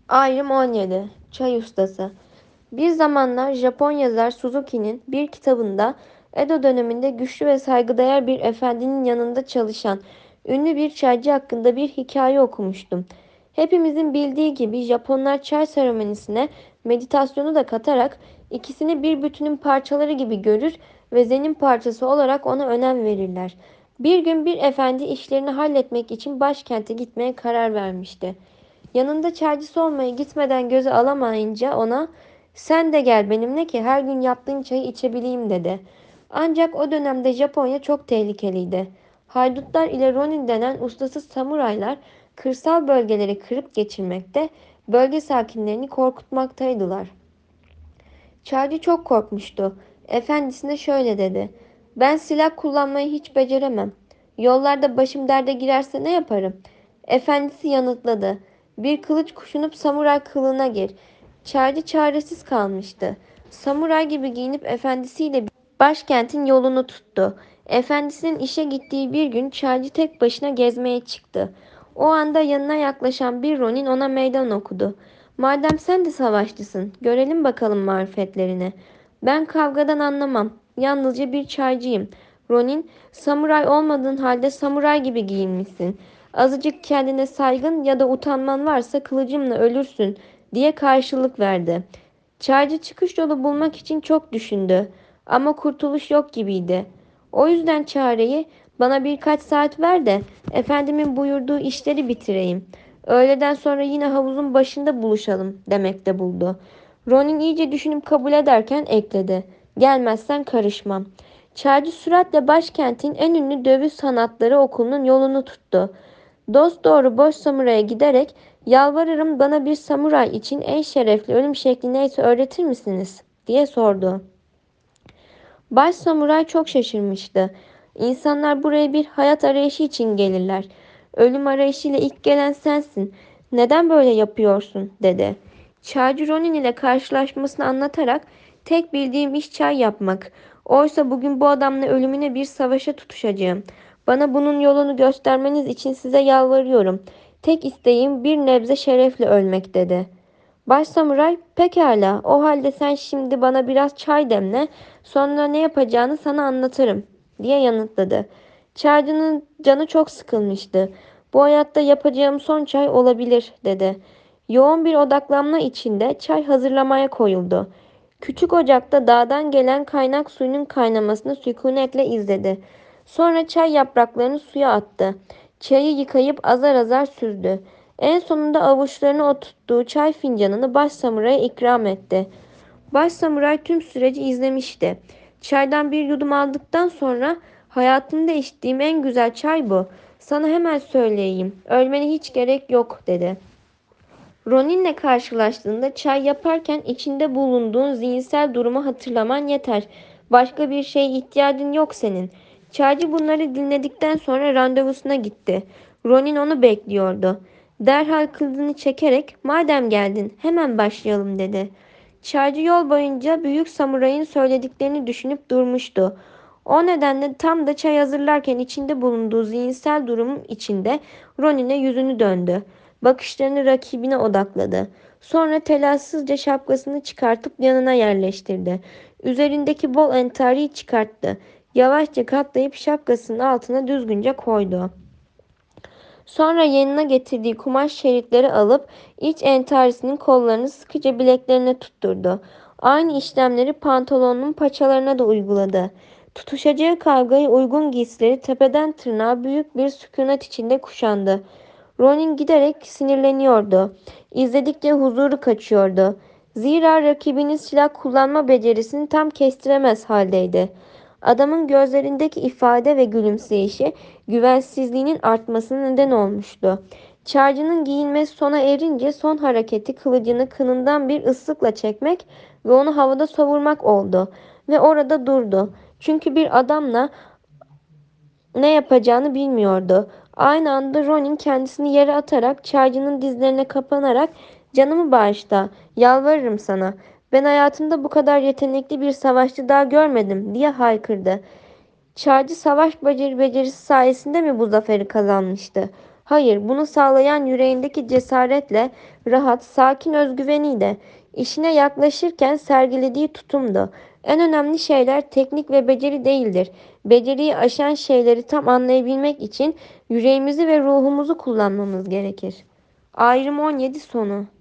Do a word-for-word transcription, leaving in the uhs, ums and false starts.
Ayrım on yedi. Çay ustası. Bir zamanlar Japon yazar Suzuki'nin bir kitabında Edo döneminde güçlü ve saygıdeğer bir efendinin yanında çalışan ünlü bir çaycı hakkında bir hikaye okumuştum. Hepimizin bildiği gibi Japonlar çay seremonisine meditasyonu da katarak ikisini bir bütünün parçaları gibi görür ve zenin parçası olarak ona önem verirler. Bir gün bir efendi işlerini halletmek için başkente gitmeye karar vermişti. Yanında çaycısı olmayı gitmeden göze alamayınca ona sen de gel benimle ki her gün yaptığın çayı içebileyim dedi. Ancak o dönemde Japonya çok tehlikeliydi. Haydutlar ile Ronin denen ustasız samuraylar kırsal bölgeleri kırıp geçirmekte, bölge sakinlerini korkutmaktaydılar. Çaycı çok korkmuştu. Efendisine şöyle dedi. Ben silah kullanmayı hiç beceremem. Yollarda başım derde girerse ne yaparım? Efendisi yanıtladı. Bir kılıç kuşunup samuray kılığına gir. Çaycı çaresiz kalmıştı. Samuray gibi giyinip efendisiyle başkentin yolunu tuttu. Efendisinin işe gittiği bir gün çaycı tek başına gezmeye çıktı. O anda yanına yaklaşan bir Ronin ona meydan okudu. Madem sen de savaşçısın, görelim bakalım marifetlerini. Ben kavgadan anlamam. Yalnızca bir çaycıyım. Ronin, samuray olmadığın halde samuray gibi giyinmişsin. Azıcık kendine saygın ya da utanman varsa kılıcımla ölürsün diye karşılık verdi. Çaycı çıkış yolu bulmak için çok düşündü. Ama kurtuluş yok gibiydi. O yüzden çareyi bana birkaç saat ver de efendimin buyurduğu işleri bitireyim. Öğleden sonra yine havuzun başında buluşalım demekte buldu. Ronin iyice düşünüp kabul ederken ekledi. Gelmezsen karışmam. Çaycı süratle başkentin en ünlü dövüş sanatları okulunun yolunu tuttu. Dosdoğru boş samuraya giderek yalvarırım bana bir samuray için en şerefli ölüm şekli neyse öğretir misiniz diye sordu. Baş samuray çok şaşırmıştı. İnsanlar buraya bir hayat arayışı için gelirler. Ölüm arayışıyla ilk gelen sensin. Neden böyle yapıyorsun dedi. Çaycı Ronin ile karşılaşmasını anlatarak tek bildiğim iş çay yapmak. Oysa bugün bu adamla ölümüne bir savaşa tutuşacağım. Bana bunun yolunu göstermeniz için size yalvarıyorum. Tek isteğim bir nebze şerefle ölmek dedi. Baş samuray, pekala, o halde sen şimdi bana biraz çay demle, sonra ne yapacağını sana anlatırım, diye yanıtladı. Çaycının canı çok sıkılmıştı. Bu hayatta yapacağım son çay olabilir, dedi. Yoğun bir odaklanma içinde çay hazırlamaya koyuldu. Küçük ocakta dağdan gelen kaynak suyunun kaynamasını sükunetle izledi. Sonra çay yapraklarını suya attı. Çayı yıkayıp azar azar süzdü. En sonunda avuçlarını oturttuğu çay fincanını baş samuraya ikram etti. Baş samuray tüm süreci izlemişti. Çaydan bir yudum aldıktan sonra hayatımda içtiğim en güzel çay bu. Sana hemen söyleyeyim. Ölmene hiç gerek yok dedi. Ronin'le karşılaştığında çay yaparken içinde bulunduğun zihinsel durumu hatırlaman yeter. Başka bir şeye ihtiyacın yok senin. Çaycı bunları dinledikten sonra randevusuna gitti. Ronin onu bekliyordu. Derhal kılıcını çekerek madem geldin hemen başlayalım dedi. Çaycı yol boyunca büyük samurayın söylediklerini düşünüp durmuştu. O nedenle tam da çay hazırlarken içinde bulunduğu zihinsel durum içinde Ronin'e yüzünü döndü. Bakışlarını rakibine odakladı. Sonra telaşsızca şapkasını çıkartıp yanına yerleştirdi. Üzerindeki bol entariyi çıkarttı. Yavaşça katlayıp şapkasının altına düzgünce koydu. Sonra yanına getirdiği kumaş şeritleri alıp iç entarisinin kollarını sıkıca bileklerine tutturdu. Aynı işlemleri pantolonunun paçalarına da uyguladı. Tutuşacağı kavgaya uygun giysileri tepeden tırnağa büyük bir sükunet içinde kuşandı. Ronin giderek sinirleniyordu. İzledikçe huzuru kaçıyordu. Zira rakibinin silah kullanma becerisini tam kestiremez haldeydi. Adamın gözlerindeki ifade ve gülümseyişi güvensizliğinin artmasına neden olmuştu. Çarcının giyinmesi sona erince son hareketi kılıcını kınından bir ıslıkla çekmek ve onu havada savurmak oldu. Ve orada durdu. Çünkü bir adamla ne yapacağını bilmiyordu. Aynı anda Ronin kendisini yere atarak çaycının dizlerine kapanarak ''Canımı bağışla, yalvarırım sana. Ben hayatımda bu kadar yetenekli bir savaşçı daha görmedim.'' diye haykırdı. Çaycı savaş beceri becerisi sayesinde mi bu zaferi kazanmıştı? Hayır, bunu sağlayan yüreğindeki cesaretle, rahat, sakin özgüveniyle, işine yaklaşırken sergilediği tutumdu. En önemli şeyler teknik ve beceri değildir. Beceriyi aşan şeyleri tam anlayabilmek için yüreğimizi ve ruhumuzu kullanmamız gerekir. Ayrım on yedi sonu.